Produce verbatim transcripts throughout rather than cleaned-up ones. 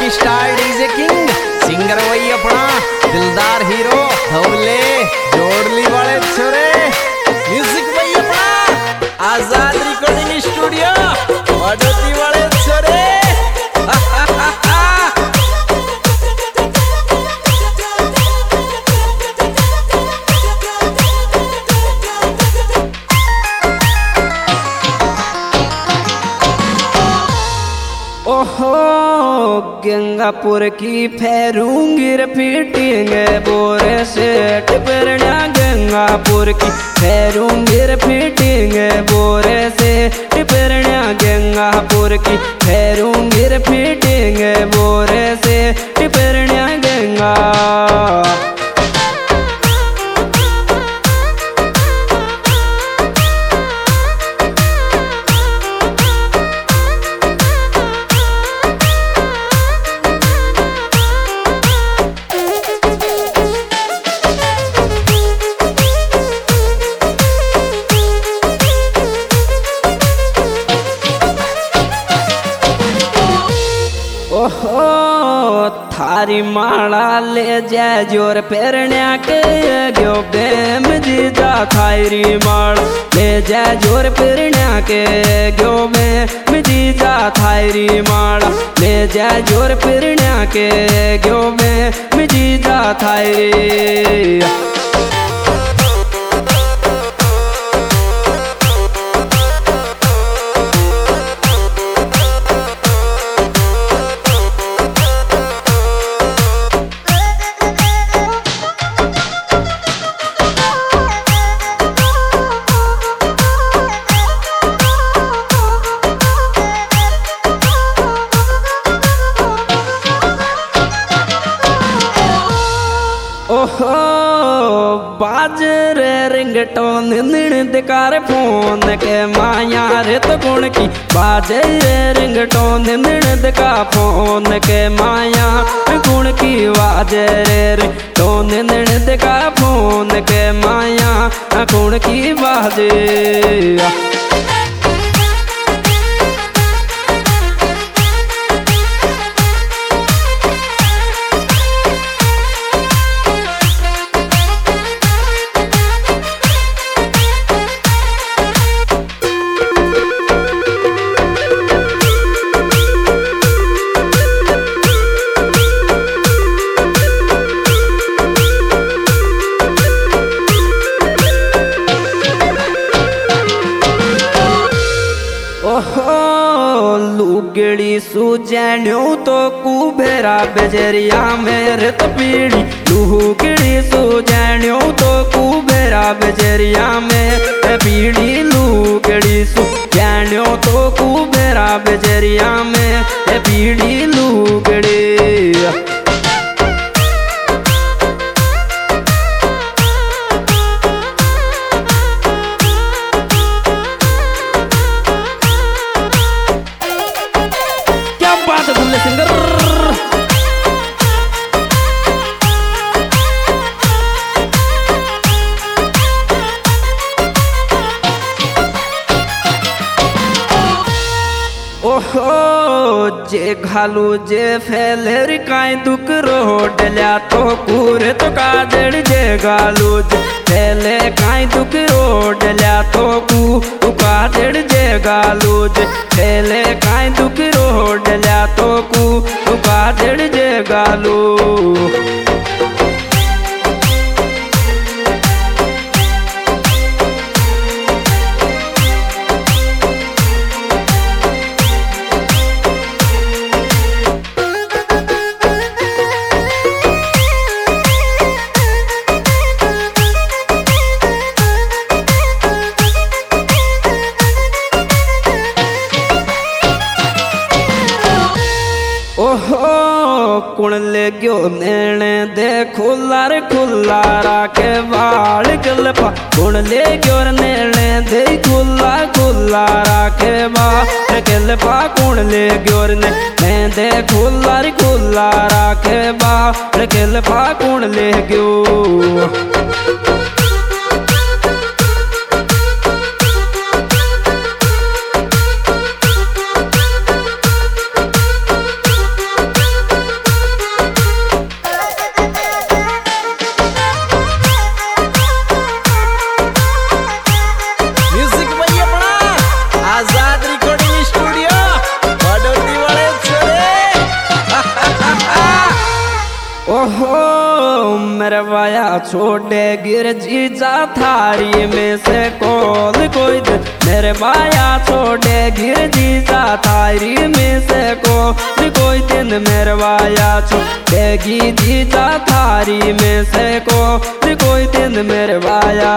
की star DJ king singer वही अपना दिलदार हीरो धवले जोड़ली वाले छोरे म्यूजिक वही अपना आजाद रिकॉर्डिंग स्टूडियो वडोती वाले छोरे। ओहो गंगापुर की फेरूंगी फिटिंग बोरे से टिपरना गंगापुर की फेरूंगी फिटिंग बोरे से टिपरना गंगापुर की फेरूंगी फिटिंग बोरे से टिपरना गंगा। ओहो थारी माला ले जा जोर पेरण्या के गयो बेम जीजा थारी माला ले जा जोर पेरण्या के गयो बेम जीजा थारी माला ले जा जोर पेरण्या के गयो बेम जीजा थारी। ओहो बाजरे रिंगटोन निकार फोन के माया रे तो गुण की बाजरे रिंगटोन का फोन के माया गुण की बाजरे रिंगटोन का फोन के माया गुण की बाजे। लुगड़ी सुजैन्यो तो कुबेरा बजरिया मेरे तो पीड़ी लुगड़ी सुजैन्यो तो कुबेरा बजरिया में पीड़ी लुगड़ी सुजैन्यो तो कुबेरा बजरिया में पीड़ी लुगड़ी। सिंगर ओहो जे घालू जे फैलेर काई दुख रोड लिया तो कूरे तो काजड़ जे घालू जे फैले काई दुख रोड लिया तो कू काजड़ जे घालू जे फैले काई दुख रोड लिया तो कू काजड़ जे घालू। ओहो कुण ले गयो नेने दे खुल्ला रे खुल्ला राखे बाल गलपा कुण ले गयो नेने दे खुल्ला खुल्ला राखे बाल गलपा कुण ले गयो ने दे खुल्ला रे खुल्ला राखे बाल गलपा कुण ले गयो। मरवाया छोड़े गिर जीजा थारी में से कौन कोई दिन मरवाया छोड़े गिर जीजा थारी में से कौन कोई दिन मरवाया छोड़ेगी जीजा थारी में से कौन कोई दिन मरवाया।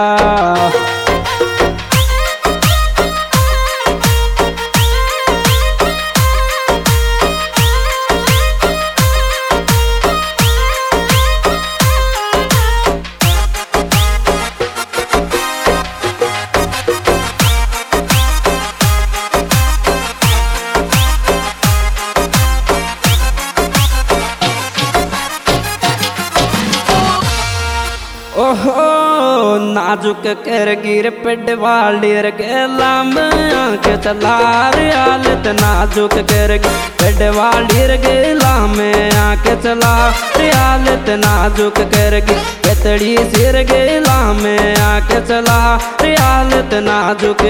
ओहो नाजुक कर गिर पेडवालीर गेला में आंख चला हालत नाजुक कर पेडवालीर गेला में आंख चला हालत नाजुक कर पेतड़ी सिर गेला में आंख चला हालत नाजुक।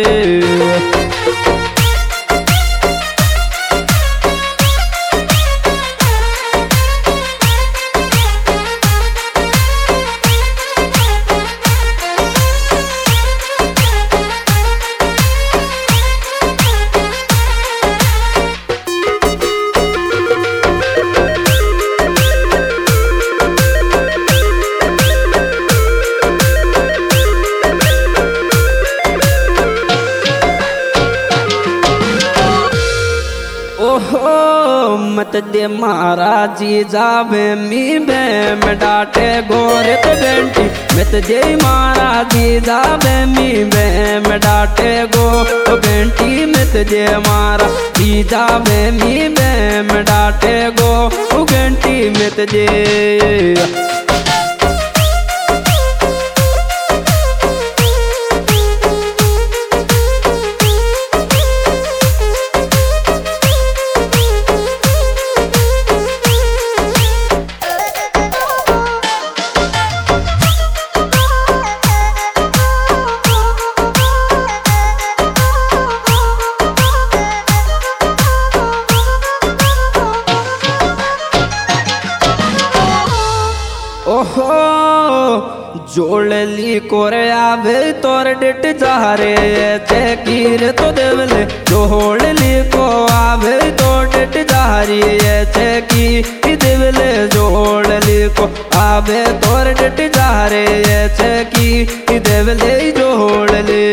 ओहो मत दे महाराज जी जावे मी बे में डाटे गोरे तो बेंटी मत दे महाराज जी जावे मी बे में डाटे गो तो बेंटी मत दे मारा जी जावे मी बे में डाटे गो तो बेंटी मत दे। ओहो जोड़ली कोरे आवे तोर डिट जा रे चकीर तो देवले जोड़ली को आवे तो डिट जा रे चकी देवले जोड़ली को आवे तोर डिट जा रे चकी देवले जोड़ली।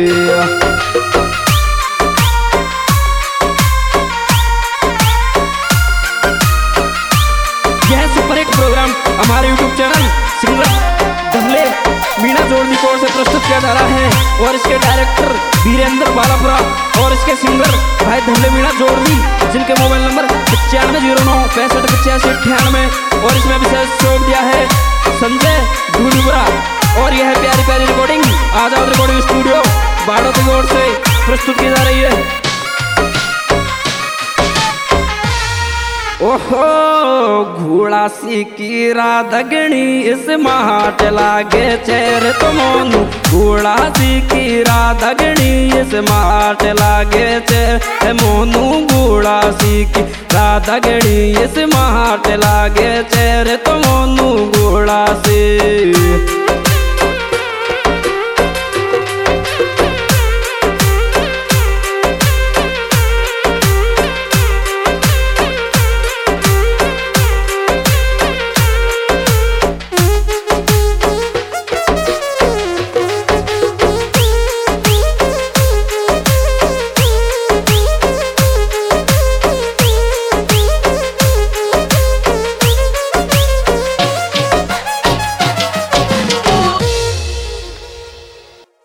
यह सुपर हिट प्रोग्राम हमारे YouTube channel singer Dhawale Meena जोड़ली को से प्रस्तुत किया जा रहा है और इसके डायरेक्टर वीरेंद्र बालापुरा और इसके सिंगर भाई धवले मीणा जोड़ली जिनके मोबाइल नंबर पचानवे जीरो नौ पैंसठ पचासी अट्ठानवे और इसमें विशेष सहयोग दिया है संजय ढूंढुरा। और यह प्यारी प्यारी रिकॉर्डिंग आजाद रिकॉर्डिंग स्टूडियो बाड़ों की ओर से प्रस्तुत की जा रही है। ओहो घोड़ा सी की राधगणी इस माट लागे चेर तो मोनू घोड़ा सी की राधगणी इस माट लागे चेर मोनू घोड़ा सी की राधगणी इस माट लागे चेर तो मोनू घोड़ा सी।